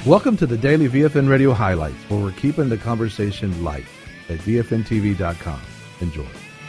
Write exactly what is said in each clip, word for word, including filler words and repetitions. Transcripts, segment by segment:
Welcome to the Daily V F N Radio Highlights, where we're keeping the conversation light at V F N T V dot com. Enjoy.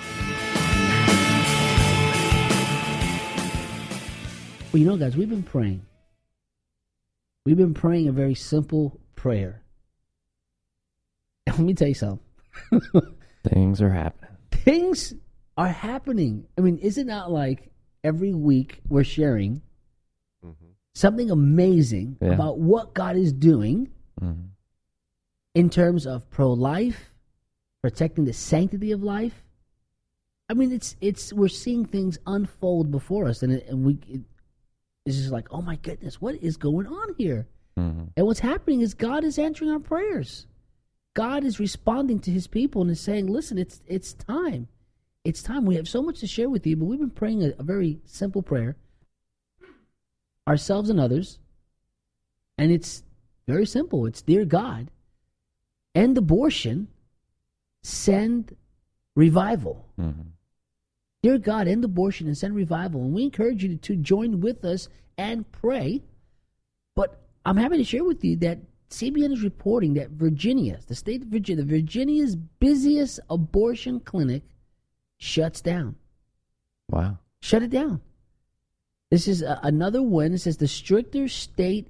Well, you know, guys, we've been praying. We've been praying a very simple prayer. And let me tell you something. Things are happening. Things are happening. I mean, is it not like every week we're sharing mm-hmm. something amazing yeah. about what God is doing mm-hmm. in terms of pro-life, protecting the sanctity of life? I mean, it's it's we're seeing things unfold before us, and, it, and we it, it's just like, oh my goodness, what is going on here? Mm-hmm. And what's happening is God is answering our prayers. God is responding to his people and is saying, listen, it's it's time. It's time. We have so much to share with you, but we've been praying a, a very simple prayer, ourselves and others, and it's very simple. It's, dear God, end abortion, send revival. Mm-hmm. Dear God, end abortion and send revival. And we encourage you to, to join with us and pray. But I'm happy to share with you that C B N is reporting that Virginia, the state of Virginia, Virginia's busiest abortion clinic shuts down. Wow. Shut it down. This is a, another one. It says the stricter state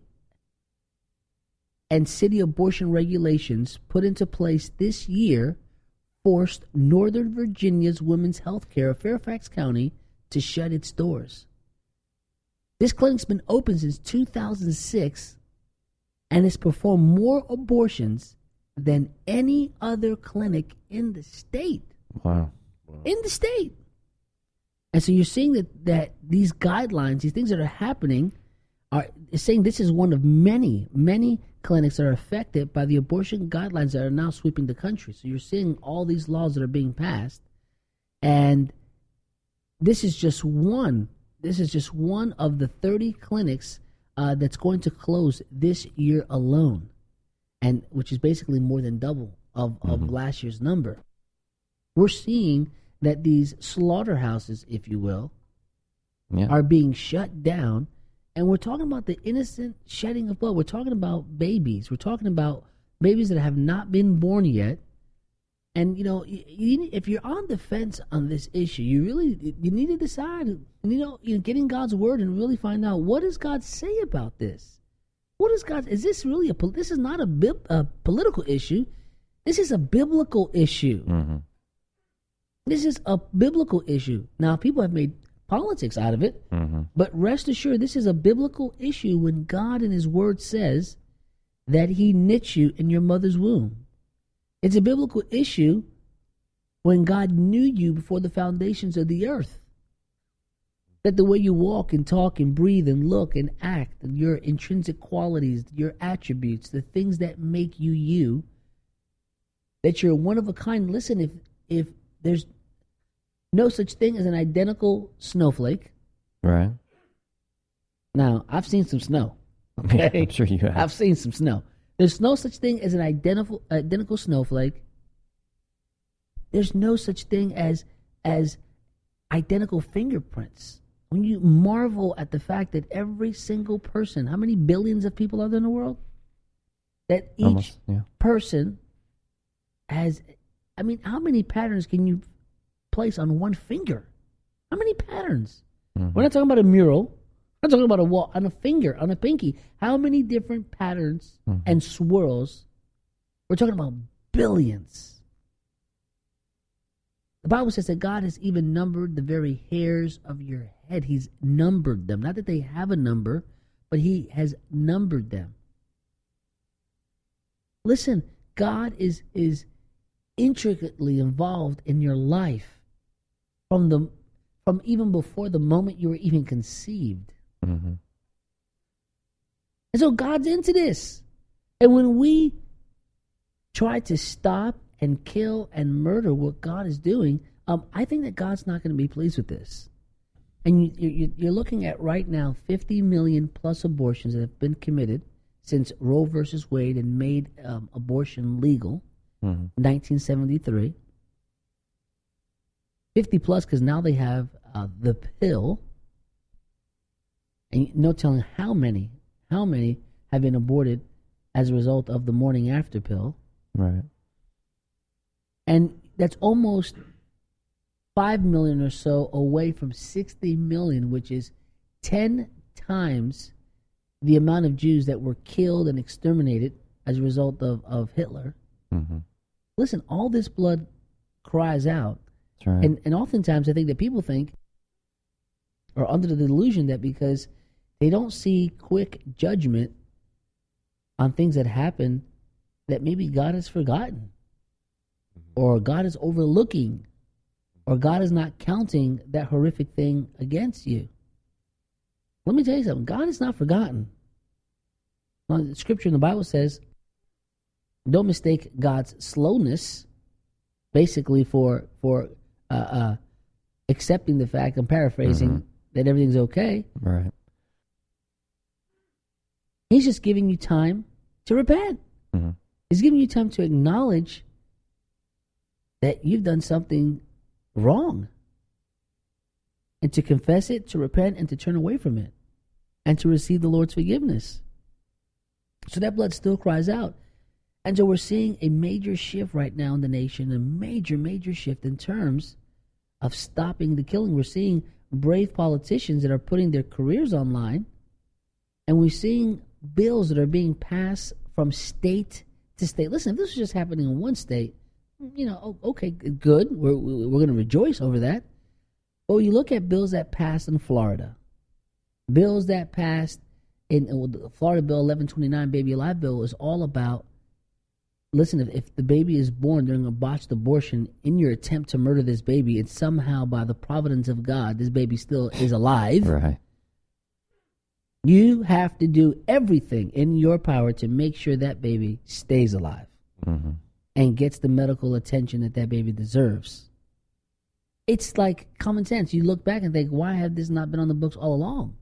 and city abortion regulations put into place this year forced Northern Virginia's Women's Health Care of Fairfax County to shut its doors. This clinic's been open since two thousand six and has performed more abortions than any other clinic in the state. Wow. wow. In the state. And so you're seeing that, that these guidelines, these things that are happening, are saying this is one of many, many clinics that are affected by the abortion guidelines that are now sweeping the country. So you're seeing all these laws that are being passed. And this is just one. This is just one of the thirty clinics uh, that's going to close this year alone, and which is basically more than double of, mm-hmm. of last year's number. We're seeing that these slaughterhouses, if you will, yeah. are being shut down. And we're talking about the innocent shedding of blood. We're talking about babies. We're talking about babies that have not been born yet. And, you know, you, you, if you're on the fence on this issue, you really you need to decide, you know, you know, get in God's word and really find out, what does God say about this? What is God, is this really a, this is not a, bib, a political issue. This is a biblical issue. Mm-hmm. This is a biblical issue. Now, people have made politics out of it, mm-hmm. but rest assured, this is a biblical issue when God in his word says that he knit you in your mother's womb. It's a biblical issue when God knew you before the foundations of the earth. That the way you walk and talk and breathe and look and act, and your intrinsic qualities, your attributes, the things that make you you, that you're one of a kind. Listen, if if there's no such thing as an identical snowflake. Right. Now, I've seen some snow. Okay? Yeah, I'm sure you have. I've seen some snow. There's no such thing as an identical identical snowflake. There's no such thing as as identical fingerprints. When you marvel at the fact that every single person, how many billions of people are there in the world? That each Almost, yeah. person has, I mean, how many patterns can you place on one finger? How many patterns? Mm-hmm. We're not talking about a mural. I'm talking about a wall, on a finger, on a pinky. How many different patterns mm-hmm. and swirls? We're talking about billions. The Bible says that God has even numbered the very hairs of your head. He's numbered them. Not that they have a number, but he has numbered them. Listen, God is, is intricately involved in your life from the from even before the moment you were even conceived. Mm-hmm. And so God's into this. And when we try to stop and kill and murder what God is doing, um, I think that God's not going to be pleased with this. And you, you, you're looking at right now fifty million plus abortions that have been committed since Roe versus Wade and made um, abortion legal mm-hmm. in nineteen seventy-three. fifty plus because now they have uh, the pill. And no telling how many, how many have been aborted as a result of the morning after pill. Right. And that's almost five million or so away from sixty million, which is ten times the amount of Jews that were killed and exterminated as a result of, of Hitler. Mm-hmm. Listen, all this blood cries out. That's right. And, and oftentimes I think that people think, or under the delusion that because they don't see quick judgment on things that happen, that maybe God has forgotten, or God is overlooking, or God is not counting that horrific thing against you. Let me tell you something. God is not forgotten. Well, the scripture in the Bible says, don't mistake God's slowness basically for for uh, uh, accepting the fact, I'm paraphrasing, mm-hmm. that everything's okay. Right. He's just giving you time to repent. Mm-hmm. He's giving you time to acknowledge that you've done something wrong, and to confess it, to repent, and to turn away from it, and to receive the Lord's forgiveness. So that blood still cries out. And so we're seeing a major shift right now in the nation, a major, major shift in terms of stopping the killing. We're seeing brave politicians that are putting their careers online, and we're seeing bills that are being passed from state to state. Listen, if this was just happening in one state, you know, okay, good. We're we're going to rejoice over that. But when you look at bills that passed in Florida, bills that passed in well, the Florida Bill eleven twenty-nine, Baby Alive Bill, is all about, listen, if, if the baby is born during a botched abortion, in your attempt to murder this baby, and somehow by the providence of God, this baby still is alive, right. You have to do everything in your power to make sure that baby stays alive. Mm-hmm. And gets the medical attention that that baby deserves. It's like common sense. You look back and think, why have this not been on the books all along?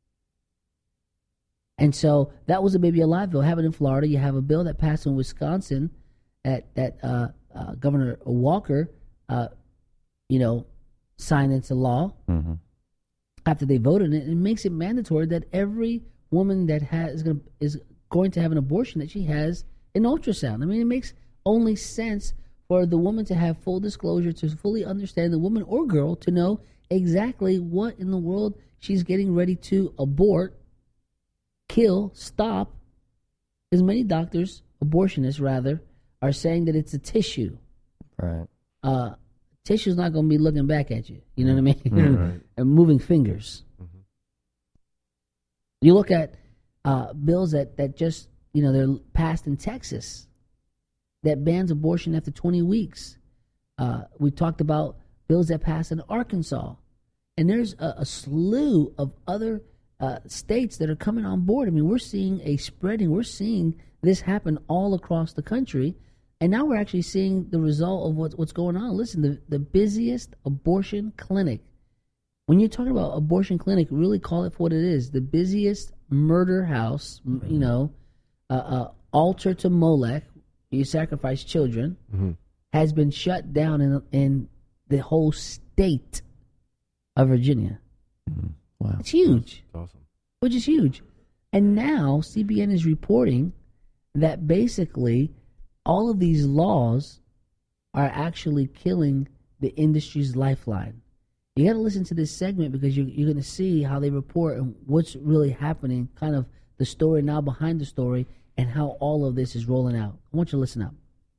And so that was a Baby Alive bill. Have it in Florida. You have a bill that passed in Wisconsin that, that uh, uh, Governor Walker, uh, you know, signed into law. Mm-hmm. After they voted it. It makes it mandatory that every woman that has is going to, is going to have an abortion, that she has an ultrasound. I mean, it makes only sense for the woman to have full disclosure, to fully understand, the woman or girl to know exactly what in the world she's getting ready to abort, kill, stop. Because many doctors, abortionists rather, are saying that it's a tissue. Right. Uh, tissue's not going to be looking back at you. You know what I mean? Mm-hmm. Right. And moving fingers. Mm-hmm. You look at uh, bills that, that just, you know, they're passed in Texas that bans abortion after twenty weeks. Uh, we talked about bills that passed in Arkansas. And there's a, a slew of other uh, states that are coming on board. I mean, we're seeing a spreading. We're seeing this happen all across the country. And now we're actually seeing the result of what's, what's going on. Listen, the, the busiest abortion clinic. When you're talking about abortion clinic, really call it for what it is. The busiest murder house, you know, uh, uh, altar to Molech, you sacrifice children, mm-hmm. has been shut down in in the whole state of Virginia. Mm-hmm. Wow. It's huge. That's awesome. Which is huge. And now C B N is reporting that basically all of these laws are actually killing the industry's lifeline. You got to listen to this segment because you're, you're going to see how they report and what's really happening, kind of the story now behind the story, and how all of this is rolling out. I want you to listen up.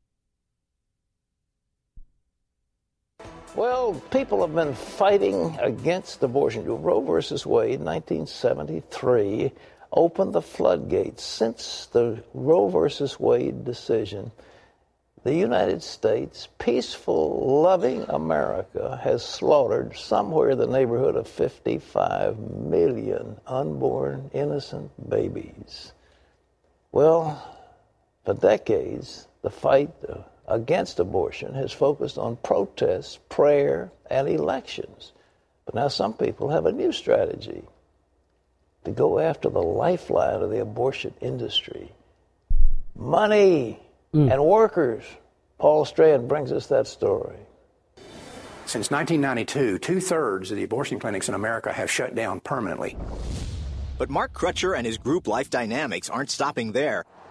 Well, people have been fighting against abortion. Roe versus Wade, nineteen seventy-three, opened the floodgates. Since the Roe versus Wade decision, the United States, peaceful, loving America, has slaughtered somewhere in the neighborhood of fifty-five million unborn innocent babies. Well, for decades, the fight against abortion has focused on protests, prayer, and elections. But now some people have a new strategy to go after the lifeline of the abortion industry. Money mm. and workers. Paul Strand brings us that story. Since nineteen ninety-two, two-thirds of the abortion clinics in America have shut down permanently. But Mark Crutcher and his group Life Dynamics aren't stopping there.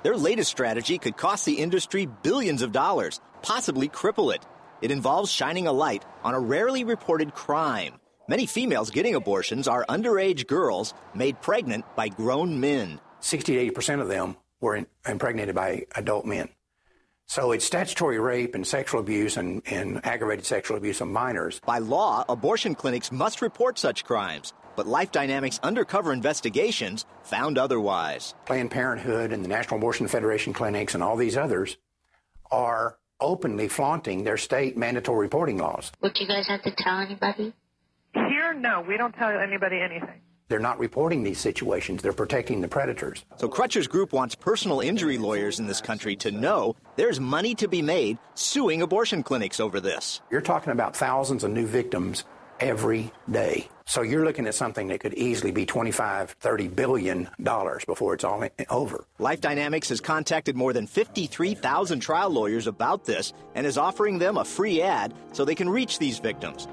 Their latest strategy could cost the industry billions of dollars, possibly cripple it. It involves shining a light on a rarely reported crime. Many females getting abortions are underage girls made pregnant by grown men. sixty to eighty percent of them were in, impregnated by adult men. So it's statutory rape and sexual abuse and, and aggravated sexual abuse of minors. By law, abortion clinics must report such crimes, but Life Dynamics' undercover investigations found otherwise. Planned Parenthood and the National Abortion Federation clinics and all these others are openly flaunting their state mandatory reporting laws. Would you guys have to tell anybody? Here, no, we don't tell anybody anything. They're not reporting these situations. They're protecting the predators. So Crutcher's group wants personal injury lawyers in this country to know there's money to be made suing abortion clinics over this. You're talking about thousands of new victims every day. So you're looking at something that could easily be twenty-five, thirty billion dollars before it's all over. Life Dynamics has contacted more than fifty-three thousand trial lawyers about this and is offering them a free ad so they can reach these victims.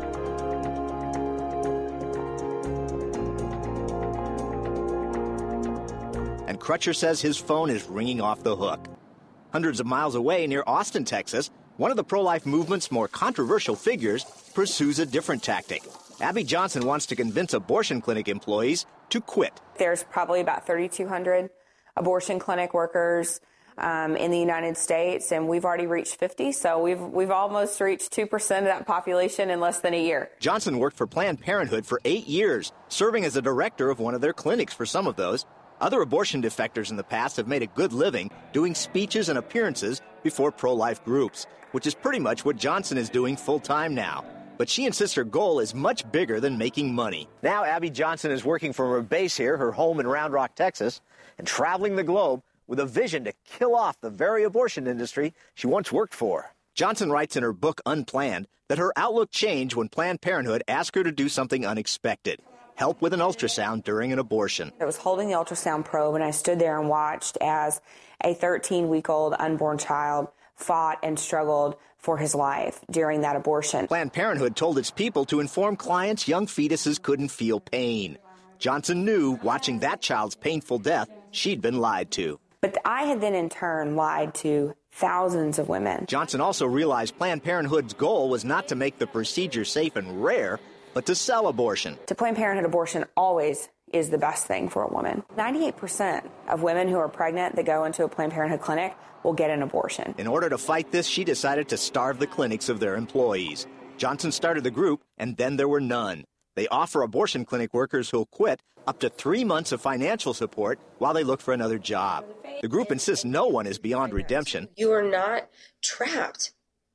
And Crutcher says his phone is ringing off the hook. Hundreds of miles away near Austin, Texas, one of the pro-life movement's more controversial figures pursues a different tactic. Abby Johnson wants to convince abortion clinic employees to quit. There's probably about thirty-two hundred abortion clinic workers um, in the United States, and we've already reached fifty, so we've we've almost reached two percent of that population in less than a year. Johnson worked for Planned Parenthood for eight years, serving as a director of one of their clinics for some of those. Other abortion defectors in the past have made a good living doing speeches and appearances before pro-life groups, which is pretty much what Johnson is doing full-time now. But she insists her goal is much bigger than making money. Now Abby Johnson is working from her base here, her home in Round Rock, Texas, and traveling the globe with a vision to kill off the very abortion industry she once worked for. Johnson writes in her book Unplanned that her outlook changed when Planned Parenthood asked her to do something unexpected. Help with an ultrasound during an abortion. I was holding the ultrasound probe, and I stood there and watched as a thirteen-week-old unborn child fought and struggled for his life during that abortion. Planned Parenthood told its people to inform clients young fetuses couldn't feel pain. Johnson knew, watching that child's painful death, she'd been lied to. But I had then in turn lied to thousands of women. Johnson also realized Planned Parenthood's goal was not to make the procedure safe and rare, but to sell abortion. To Planned Parenthood, abortion always is the best thing for a woman. ninety-eight percent of women who are pregnant that go into a Planned Parenthood clinic will get an abortion. In order to fight this, she decided to starve the clinics of their employees. Johnson started the group, and then there were none. They offer abortion clinic workers who'll quit up to three months of financial support while they look for another job. The group insists no one is beyond redemption. You are not trapped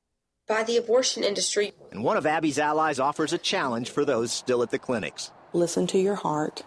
by the abortion industry. And one of Abby's allies offers a challenge for those still at the clinics. Listen to your heart.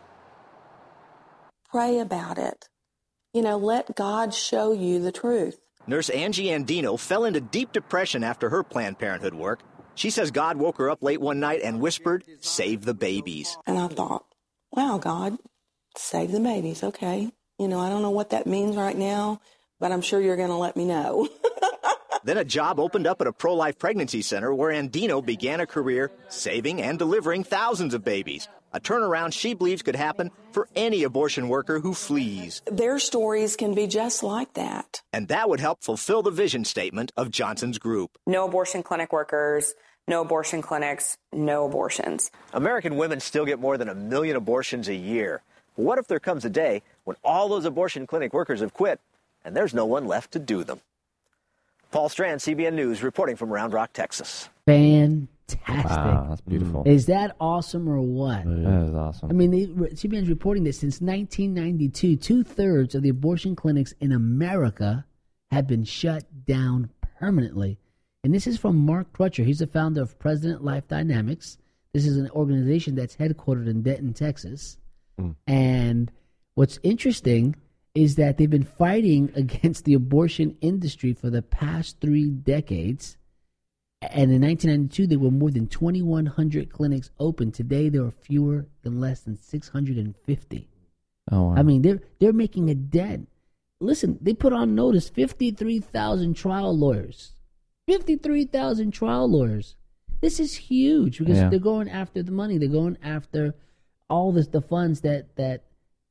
Pray about it. You know, let God show you the truth. Nurse Angie Andino fell into deep depression after her Planned Parenthood work. She says God woke her up late one night and whispered, "Save the babies." And I thought, wow, God, save the babies. Okay. You know, I don't know what that means right now, but I'm sure you're going to let me know. Then a job opened up at a pro-life pregnancy center where Andino began a career saving and delivering thousands of babies. A turnaround she believes could happen for any abortion worker who flees. Their stories can be just like that. And that would help fulfill the vision statement of Johnson's group. No abortion clinic workers, no abortion clinics, no abortions. American women still get more than a million abortions a year. What if there comes a day when all those abortion clinic workers have quit and there's no one left to do them? Paul Strand, C B N News, reporting from Round Rock, Texas. Fantastic. Wow, that's beautiful. Is that awesome or what? That is awesome. I mean, they, C B N's reporting this since nineteen ninety-two. Two-thirds of the abortion clinics in America have been shut down permanently. And this is from Mark Crutcher. He's the founder of President Life Dynamics. This is an organization that's headquartered in Denton, Texas. Mm. And what's interesting is that they've been fighting against the abortion industry for the past three decades. And in nineteen ninety-two, there were more than twenty-one hundred clinics open. Today, there are fewer than less than six hundred fifty. Oh, wow. I mean, they're they're making a dent. Listen, they put on notice fifty-three thousand trial lawyers. fifty-three thousand trial lawyers. This is huge because yeah. they're going after the money. They're going after all this, the funds that, that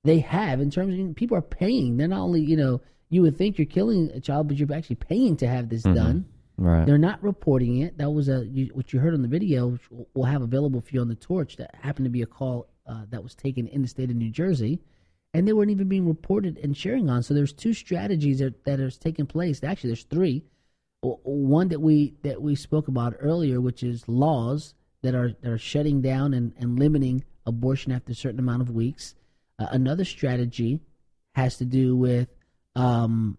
They have, in terms of people are paying. They're not only, you know, you would think you're killing a child, but you're actually paying to have this mm-hmm. done. Right. They're not reporting it. That was a you, what you heard on the video, which we'll have available for you on the Torch. That happened to be a call uh, that was taken in the state of New Jersey, and they weren't even being reported and sharing on. So there's two strategies that that are taking place. Actually, there's three. One that we that we spoke about earlier, which is laws that are that are shutting down and, and limiting abortion after a certain amount of weeks. Uh, another strategy has to do with um,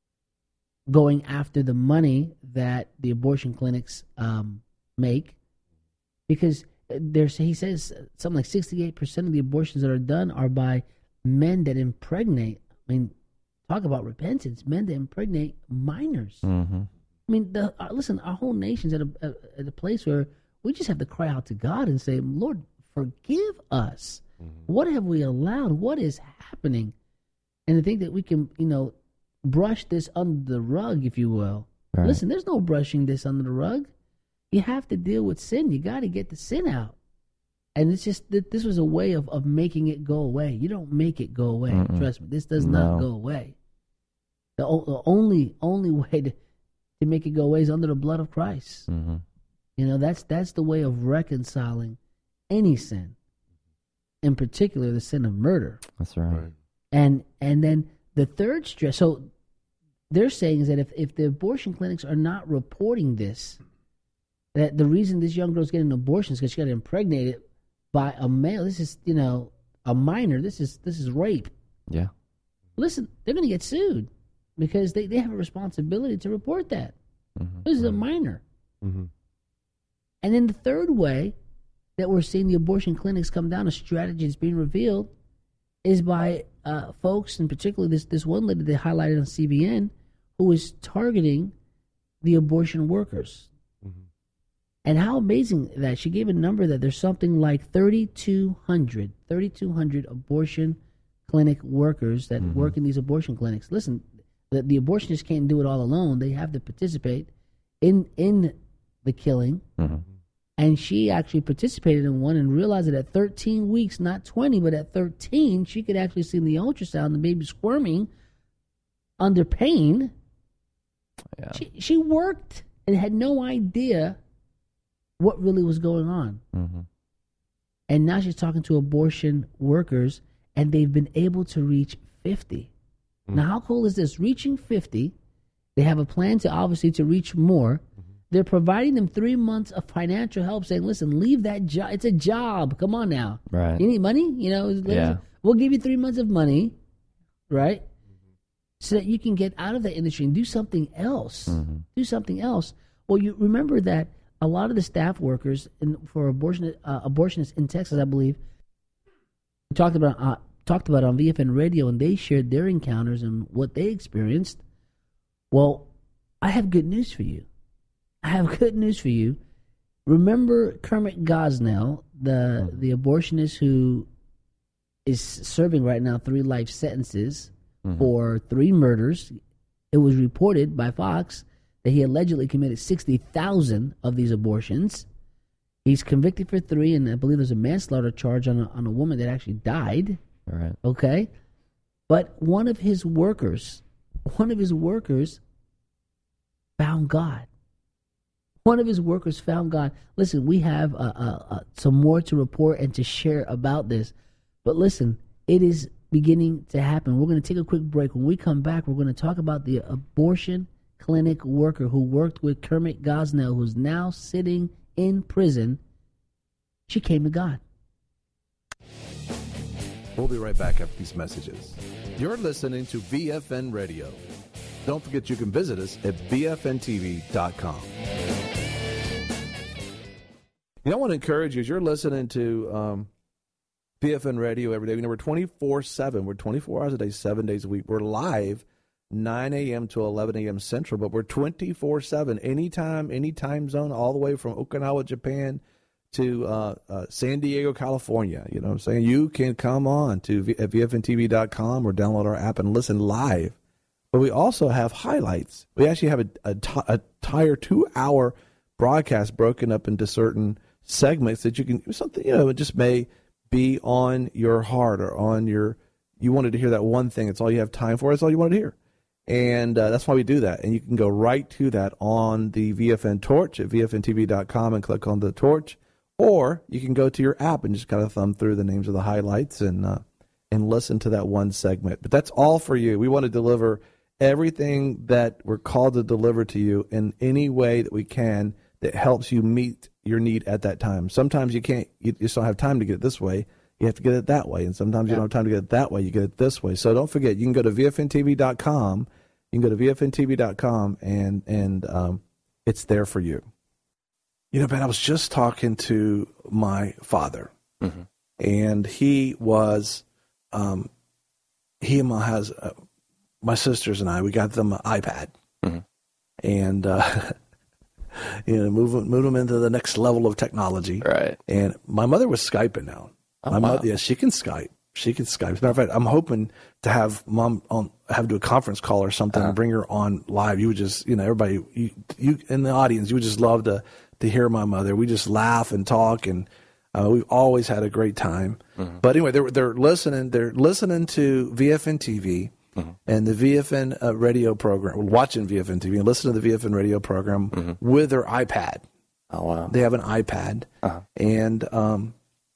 going after the money that the abortion clinics um, make, because there's he says something like sixty-eight percent of the abortions that are done are by men that impregnate. I mean, talk about repentance. Men that impregnate minors. Mm-hmm. I mean, the, uh, listen, our whole nation's at a, a, at a place where we just have to cry out to God and say, Lord, forgive us. Mm-hmm. What have we allowed? What is happening? And to think that we can, you know, brush this under the rug, if you will. Right. Listen, there's no brushing this under the rug. You have to deal with sin. You got to get the sin out. And it's just that this was a way of, of making it go away. You don't make it go away. Mm-mm. Trust me, this does no. not go away. The, o- the only only way to, to make it go away is under the blood of Christ. Mm-hmm. You know, that's that's the way of reconciling any sin. In particular, the sin of murder. That's right. And and then the third stress. So they're saying is that if, if the abortion clinics are not reporting this, that the reason this young girl's getting an abortion is because she got impregnated by a male. This is, you know, a minor. This is this is rape. Yeah. Listen, they're going to get sued because they, they have a responsibility to report that. Mm-hmm. This is a minor. Mm-hmm. And then the third way that we're seeing the abortion clinics come down, a strategy that's being revealed, is by uh, folks, and particularly this, this one lady they highlighted on C B N, who is targeting the abortion workers. Mm-hmm. And how amazing that she gave a number that there's something like thirty-two hundred abortion clinic workers that mm-hmm. work in these abortion clinics. Listen, the, the abortionists can't do it all alone. They have to participate in in the killing. Mm-hmm. And she actually participated in one and realized that at thirteen weeks, not twenty, but at thirteen, she could actually see in the ultrasound the baby squirming under pain. Yeah. She she worked and had no idea what really was going on. Mm-hmm. And now she's talking to abortion workers, and they've been able to reach fifty. Mm-hmm. Now, how cool is this? Reaching fifty, they have a plan to obviously to reach more. They're providing them three months of financial help, saying, listen, leave that job. It's a job. Come on now. Right. You need money? You know, yeah. We'll give you three months of money, right? Mm-hmm. So that you can get out of that industry and do something else. Mm-hmm. Do something else. Well, you remember that a lot of the staff workers in, for abortion, uh, abortionists in Texas, I believe, talked about uh, talked about it on V F N Radio, and they shared their encounters and what they experienced. Well, I have good news for you. I have good news for you. Remember Kermit Gosnell, the mm-hmm. the abortionist who is serving right now three life sentences mm-hmm. for three murders. It was reported by Fox that he allegedly committed sixty thousand of these abortions. He's convicted for three, and I believe there's a manslaughter charge on a, on a woman that actually died. All right. Okay? But one of his workers, one of his workers found God. One of his workers found God. Listen, we have uh, uh, uh, some more to report and to share about this. But listen, it is beginning to happen. We're going to take a quick break. When we come back, we're going to talk about the abortion clinic worker who worked with Kermit Gosnell, who's now sitting in prison. She came to God. We'll be right back after these messages. You're listening to V F N Radio. Don't forget you can visit us at V F N T V dot com. You know, I want to encourage you, as you're listening to um, V F N Radio every day, you know, we're twenty-four seven. We're twenty-four hours a day, seven days a week. We're live nine a.m. to eleven a.m. Central, but we're twenty-four seven, anytime, any time zone, all the way from Okinawa, Japan to uh, uh, San Diego, California. You know what I'm saying? You can come on to v- V F N T V dot com or download our app and listen live. But we also have highlights. We actually have a, a, t- a entire two-hour broadcast broken up into certain segments that you can, something, you know, it just may be on your heart or on your you wanted to hear that one thing. It's all you have time for. It's all you wanted to hear. And uh, that's why we do that. And you can go right to that on the V F N Torch at V F N T V dot com and click on the torch. Or you can go to your app and just kind of thumb through the names of the highlights and uh, and listen to that one segment. But that's all for you. We want to deliver everything that we're called to deliver to you in any way that we can that helps you meet your need at that time. Sometimes you can't, you just don't have time to get it this way. You have to get it that way. And sometimes yeah. you don't have time to get it that way. You get it this way. So don't forget, you can go to V F N T V dot com. You can go to V F N T V dot com and, and um, it's there for you. You know, Ben, I was just talking to my father, mm-hmm. and he was, um, he and my, has, uh, my sisters and I, we got them an iPad, mm-hmm. and, uh, you know, move, move them into the next level of technology. Right. And my mother was Skyping now. Oh, my wow. mother, yeah, she can Skype. She can Skype. As a matter of fact, I'm hoping to have mom on, have to do a conference call or something uh-huh. and bring her on live. You would just, you know, everybody, you, you in the audience, you would just love to, to hear my mother. We just laugh and talk, and uh, we've always had a great time. Mm-hmm. But anyway, they're they're listening. They're listening to V F N T V mm-hmm. and the V F N uh, radio program. Watching V F N T V and listening to the V F N radio program mm-hmm. with their iPad. Oh wow! They have an iPad, uh-huh. and um,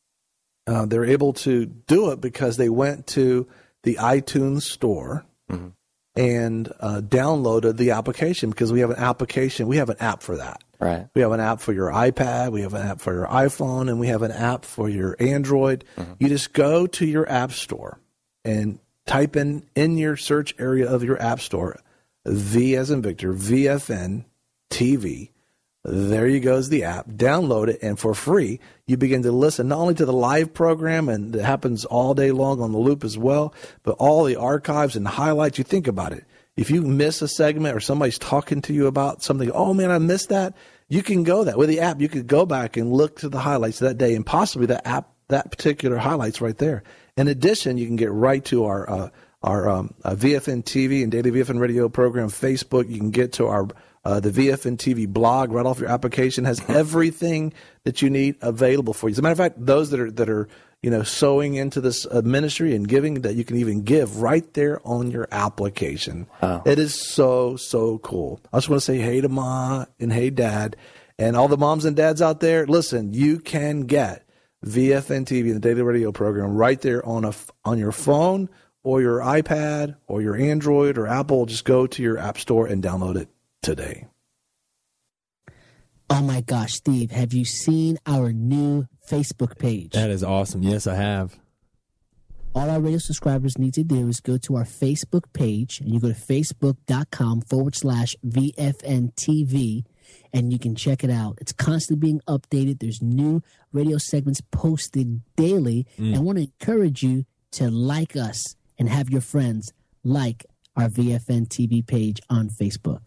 uh, they're able to do it because they went to the iTunes store. Mm-hmm. and uh, downloaded the application, because we have an application. We have an app for that. Right. We have an app for your iPad. We have an app for your iPhone, and we have an app for your Android. Mm-hmm. You just go to your app store and type in in your search area of your app store, V as in Victor, V F N T V. There you go is the app. Download it, and for free, you begin to listen not only to the live program, and it happens all day long on the loop as well, but all the archives and highlights. You think about it. If you miss a segment or somebody's talking to you about something, oh, man, I missed that, you can go that. With the app, you could go back and look to the highlights of that day, and possibly that app, that particular highlights right there. In addition, you can get right to our uh, our um, uh, V F N T V and Daily V F N Radio program Facebook. You can get to our Uh, the V F N T V blog right off your application. Has everything that you need available for you. As a matter of fact, those that are that are you know sowing into this uh, ministry and giving, that you can even give right there on your application. Wow. It is so so cool. I just want to say hey to Ma and hey Dad and all the moms and dads out there. Listen, you can get V F N T V, the daily radio program, right there on a on your phone or your iPad or your Android or Apple. Just go to your app store and download it today. Oh my gosh, Steve, have you seen our new Facebook page? That is awesome. Yes, I have. All our radio subscribers need to do is go to our Facebook page, and you go to facebook.com forward slash VFNTV, and you can check it out. It's constantly being updated. There's new radio segments posted daily. Mm. And I want to encourage you to like us and have your friends like our V F N T V page on Facebook.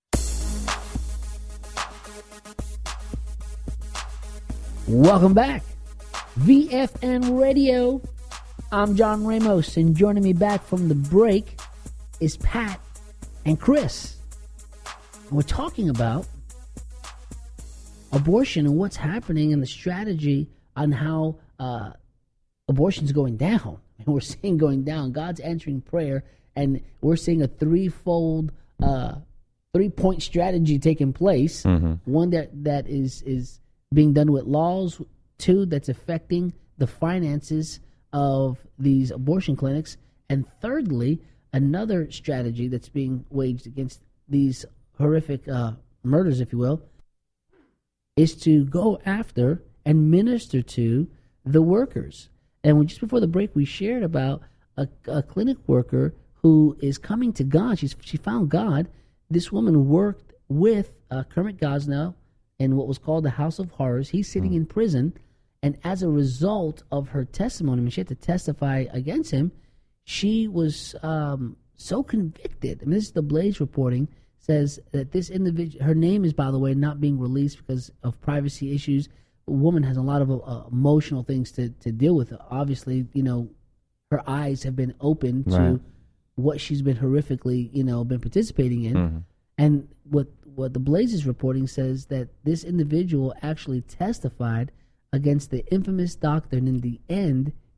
Welcome back. V F N Radio. I'm John Ramos, and joining me back from the break is Pat and Chris. And we're talking about abortion and what's happening and the strategy on how uh, abortion's going down. And we're seeing going down. God's answering prayer, and we're seeing a threefold, uh, three-point strategy taking place. Mm-hmm. One that, that is is being done with laws, two, that's affecting the finances of these abortion clinics, and thirdly, another strategy that's being waged against these horrific uh, murders, if you will, is to go after and minister to the workers. And when, just before the break, we shared about a, a clinic worker who is coming to God. She's, she found God. This woman worked with uh, Kermit Gosnell in what was called the House of Horrors. He's sitting mm. in prison, and as a result of her testimony, I mean, she had to testify against him, she was um, so convicted. I mean, this is the Blaze reporting, says that this individual, her name is, by the way, not being released because of privacy issues. A woman has a lot of uh, emotional things to, to deal with. Obviously, you know, her eyes have been open to right. what she's been horrifically, you know, been participating in. Mm-hmm. And what what the Blaze is reporting says that this individual actually testified against the infamous doctor, and in the end,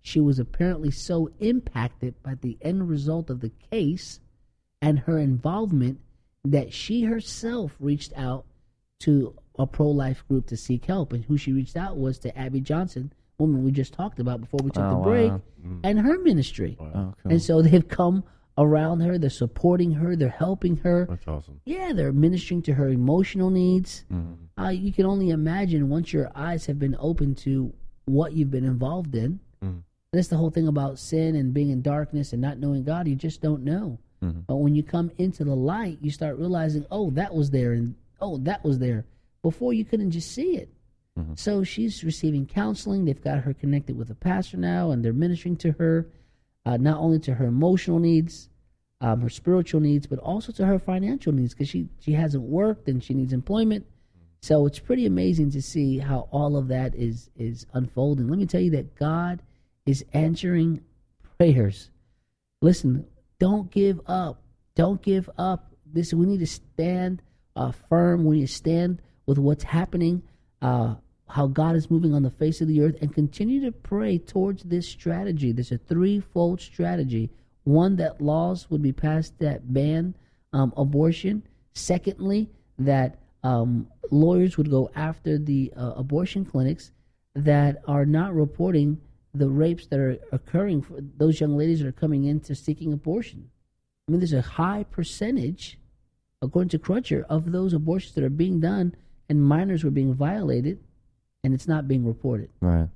she was apparently so impacted by the end result of the case and her involvement that she herself reached out to a pro-life group to seek help. And who she reached out was to Abby Johnson, woman we just talked about before we took oh, the break, wow. and her ministry. Wow. Oh, cool. And so they've come around her, they're supporting her, they're helping her. That's awesome. Yeah, they're ministering to her emotional needs. Mm-hmm. Uh, you can only imagine once your eyes have been open to what you've been involved in. Mm-hmm. That's the whole thing about sin and being in darkness and not knowing God. You just don't know. Mm-hmm. But when you come into the light, you start realizing, oh, that was there, and oh, that was there. Before you couldn't just see it. Mm-hmm. So she's receiving counseling. They've got her connected with a pastor now, and they're ministering to her, uh, not only to her emotional needs, um, her spiritual needs, but also to her financial needs, because she, she hasn't worked and she needs employment. So it's pretty amazing to see how all of that is, is unfolding. Let me tell you that God is answering prayers. Listen, don't give up. Don't give up. This we need to stand uh, firm. We need to stand with what's happening, uh, how God is moving on the face of the earth, and continue to pray towards this strategy. There's a threefold strategy. One, that laws would be passed that ban um, abortion. Secondly, that um, lawyers would go after the uh, abortion clinics that are not reporting the rapes that are occurring for those young ladies that are coming in to seeking abortion. I mean, there's a high percentage, according to Crutcher, of those abortions that are being done and minors were being violated, and it's not being reported. Right.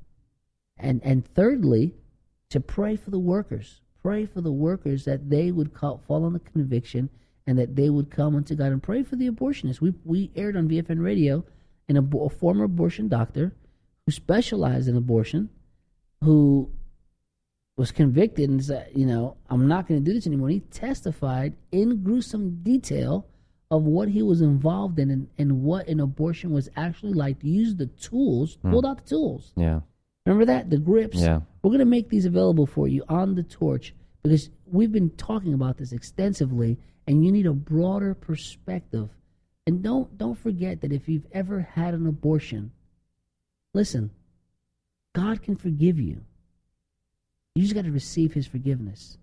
And and thirdly, to pray for the workers. Pray for the workers that they would call, fall on the conviction and that they would come unto God, and pray for the abortionists. We we aired on V F N Radio an a, a former abortion doctor who specialized in abortion, who was convicted and said, you know, I'm not going to do this anymore. He testified in gruesome detail of what he was involved in and, and what an abortion was actually like, to use the tools, Hmm. pulled out the tools. Yeah. Remember that? The grips. Yeah. We're going to make these available for you on the torch, because we've been talking about this extensively, and you need a broader perspective. And don't don't forget that if you've ever had an abortion, listen, God can forgive you. You just got to receive his forgiveness.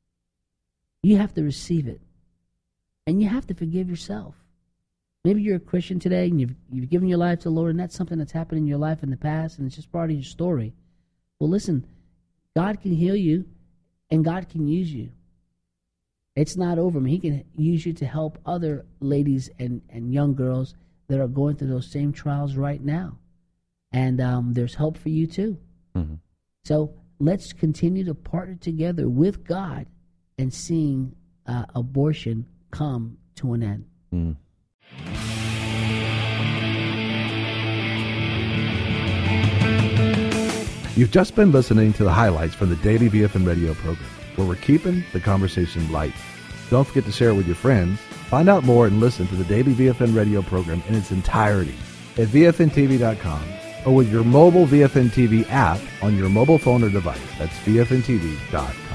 You have to receive it. And you have to forgive yourself. Maybe you're a Christian today and you've, you've given your life to the Lord, and that's something that's happened in your life in the past, and it's just part of your story. Well, listen, God can heal you, and God can use you. It's not over. I mean, he can use you to help other ladies and, and young girls that are going through those same trials right now. And um, there's hope for you too. Mm-hmm. So let's continue to partner together with God and seeing uh, abortion come to an end. Mm. You've just been listening to the highlights from the Daily V F N Radio program, where we're keeping the conversation light. Don't forget to share it with your friends. Find out more and listen to the Daily V F N Radio program in its entirety at V F N T V dot com or with your mobile V F N T V app on your mobile phone or device. That's V F N T V dot com.